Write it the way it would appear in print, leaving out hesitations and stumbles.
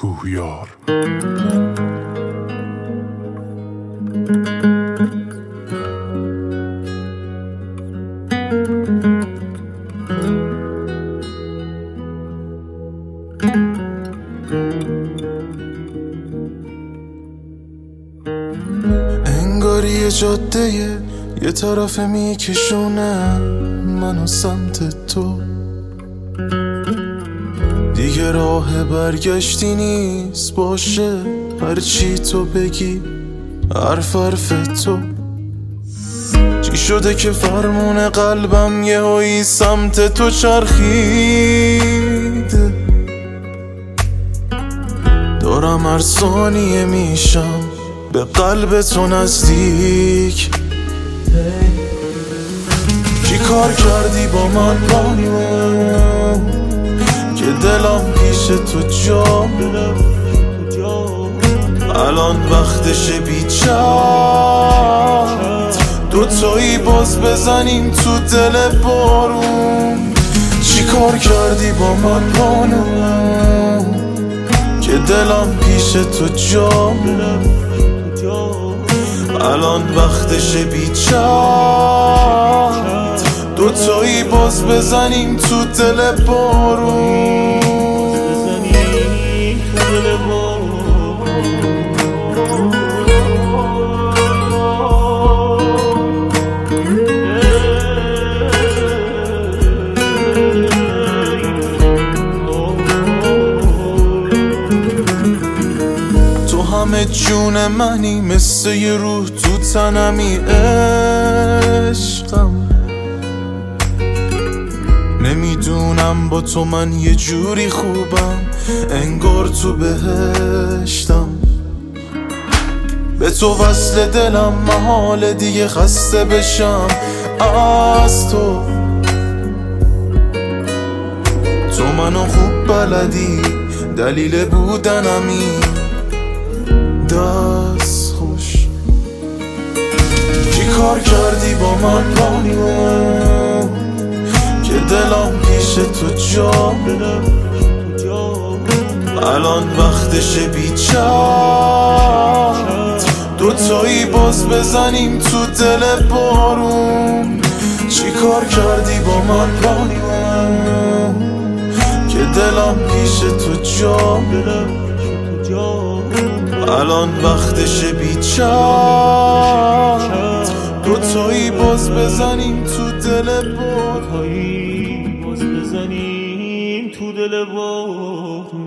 کوهیار. انگاری یه جاده یه طرف میکشونه منو سمت تو، دیگه راه برگشتی نیست، باشه هرچی تو بگی حرف تو. چی شده که فرمون قلبم یهویی سمت تو چرخیده، دارم هر ثانیه میشم به قلب تو نزدیک. چی کار کردی با من بانو که دلم پیش تو جا، الان وقتشه بیچت دوتایی باز بزنیم تو دل بارون. چی کار کردی با من بانو که دلم پیش تو جا، الان وقتشه بیچت دوتایی باز بزنیم تو دل بارون. تو همه جون منی، مثل یه روح تو تنمی، عشقم. نمیدونم با تو من یه جوری خوبم، انگار تو بهشتم. به تو وصل دلم محال دیگه خسته بشم از تو. تو منو خوب بلدی، دلیل بودنمی، دست خوش. چی کار کردی با من بانو که دلم پیش تو جا، الان وقتشه بیچت دوتایی باز بزنیم تو دل بارون. چی کار کردی با من بانو که دلم پیش تو جا، الان وقتشه بیچت دوتایی باز بزنیم تو دل بارون.